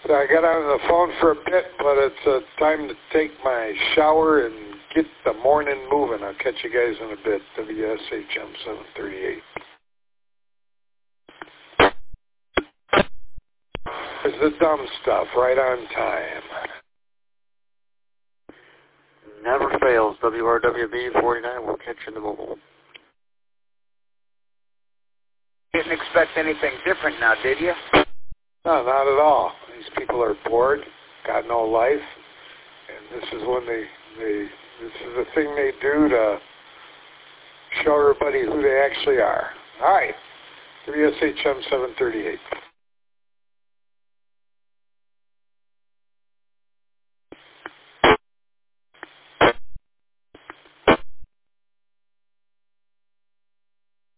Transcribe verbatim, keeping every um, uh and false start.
So I got on the phone for a bit, but it's uh, time to take my shower and get the morning moving. I'll catch you guys in a bit. W S H M seven thirty-eight. It's the dumb stuff, right on time. Never fails. W R W B forty-nine will catch you in the mobile. Didn't expect anything different now, did you? No, not at all. These people are bored, got no life, and this is when they, they this is the thing they do to show everybody who they actually are. All right, W S H M seven thirty-eight.